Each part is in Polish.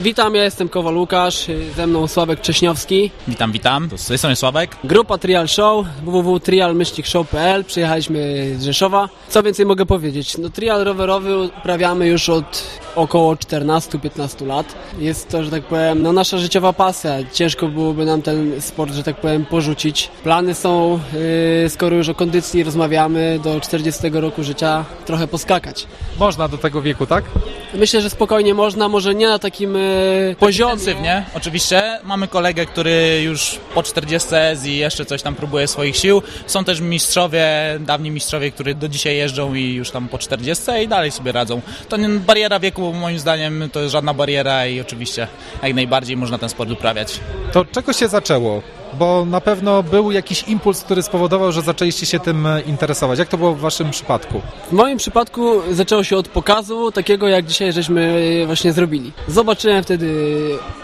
Witam, ja jestem Kowal Łukasz, ze mną Sławek Cześniowski. Witam. Z tej strony Sławek. Grupa Trial Show, www.trial-show.pl. Przyjechaliśmy z Rzeszowa. Co więcej mogę powiedzieć? Trial rowerowy uprawiamy już od około 14-15 lat. Jest to, że tak powiem, nasza życiowa pasja. Ciężko byłoby nam ten sport, że tak powiem, porzucić. Plany są, skoro już o kondycji rozmawiamy, do 40 roku życia trochę poskakać. Można do tego wieku, tak? Myślę, że spokojnie można, może nie na takim poziomie. Intensywnie, oczywiście. Mamy kolegę, który już po 40 i jeszcze coś tam próbuje swoich sił. Są też mistrzowie, dawni mistrzowie, którzy do dzisiaj jeżdżą i już tam po 40 i dalej sobie radzą. To bariera wieku, moim zdaniem, to jest żadna bariera i oczywiście jak najbardziej można ten sport uprawiać. To od czego się zaczęło? Bo na pewno był jakiś impuls, który spowodował, że zaczęliście się tym interesować. Jak to było w waszym przypadku? W moim przypadku zaczęło się od pokazu, takiego jak dzisiaj żeśmy właśnie zrobili. Zobaczyłem wtedy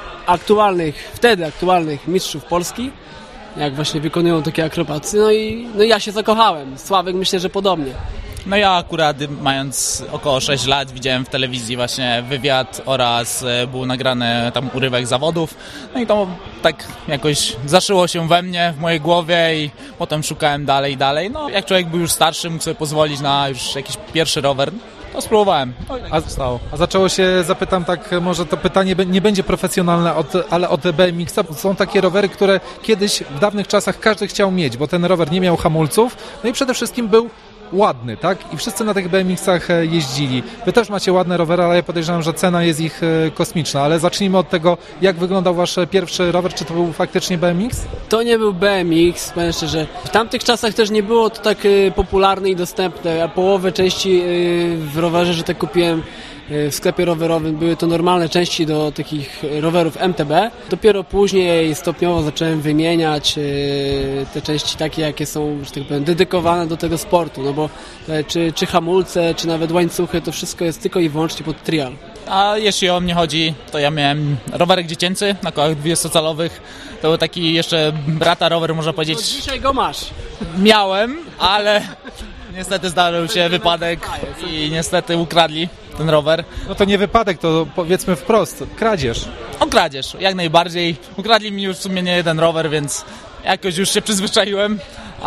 aktualnych mistrzów Polski, jak właśnie wykonują takie akrobacje, no i ja się zakochałem. Sławek myślę, że podobnie. No ja akurat mając około 6 lat widziałem w telewizji właśnie wywiad oraz był nagrany tam urywek zawodów. No i to tak jakoś zaszyło się we mnie, w mojej głowie i potem szukałem dalej. No jak człowiek był już starszy, mógł sobie pozwolić na już jakiś pierwszy rower, to spróbowałem. No i tak zostało. A zaczęło się, zapytam tak, może to pytanie nie będzie profesjonalne, ale od BMX-a. Są takie rowery, które kiedyś w dawnych czasach każdy chciał mieć, bo ten rower nie miał hamulców, no i przede wszystkim był ładny, tak? I wszyscy na tych BMX-ach jeździli. Wy też macie ładne rowery, ale ja podejrzewam, że cena jest ich kosmiczna. Ale zacznijmy od tego, jak wyglądał wasz pierwszy rower. Czy to był faktycznie BMX? To nie był BMX, powiem szczerze. W tamtych czasach też nie było to tak popularne i dostępne. Ja połowę części w rowerze, że tak kupiłem w sklepie rowerowym, były to normalne części do takich rowerów MTB. Dopiero później stopniowo zacząłem wymieniać te części takie, jakie są, że tak powiem, dedykowane do tego sportu, no bo czy hamulce, czy nawet łańcuchy, to wszystko jest tylko i wyłącznie pod trial. A jeśli o mnie chodzi, to ja miałem rowerek dziecięcy na kołach 20-calowych. To był taki jeszcze brata rower, można powiedzieć. To dzisiaj go masz. Miałem, ale niestety zdarzył się wypadek i niestety ukradli ten rower. No to nie wypadek, to powiedzmy wprost, kradzież. Kradzież, jak najbardziej. Ukradli mi już w sumie nie jeden rower, więc jakoś już się przyzwyczaiłem.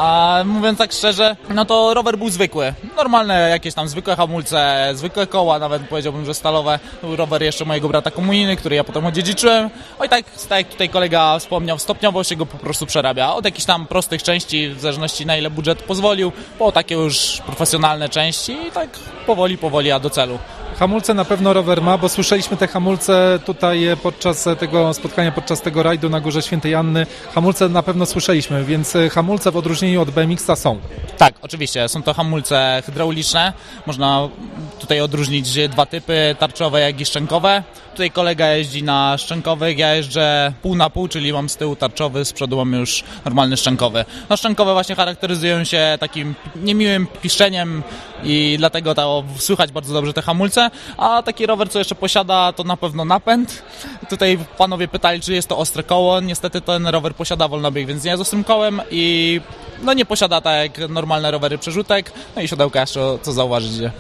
A mówiąc tak szczerze, no to rower był zwykły. Normalne jakieś tam zwykłe hamulce, zwykłe koła, nawet powiedziałbym, że stalowe. To był rower jeszcze mojego brata komuniny, który ja potem odziedziczyłem. I tak jak tutaj kolega wspomniał, stopniowo się go po prostu przerabia. Od jakichś tam prostych części, w zależności na ile budżet pozwolił, po takie już profesjonalne części i tak powoli, a do celu. Hamulce na pewno rower ma, bo słyszeliśmy te hamulce tutaj podczas tego spotkania, podczas tego rajdu na Górze Świętej Anny. Hamulce na pewno słyszeliśmy, więc hamulce w odróżnieniu od BMX-a są. Tak, oczywiście. Są to hamulce hydrauliczne. Można tutaj odróżnić dwa typy, tarczowe jak i szczękowe. Tutaj kolega jeździ na szczękowych, ja jeżdżę pół na pół, czyli mam z tyłu tarczowy, z przodu mam już normalny szczękowy. No szczękowe właśnie charakteryzują się takim niemiłym piszczeniem i dlatego to słychać bardzo dobrze te hamulce, a taki rower, co jeszcze posiada, to na pewno napęd. Tutaj panowie pytali, czy jest to ostre koło. Niestety ten rower posiada wolnobieg, więc nie jest ostrym kołem i no nie posiada tak jak normalne rowery przerzutek. No i siodełka jeszcze, co zauważyć.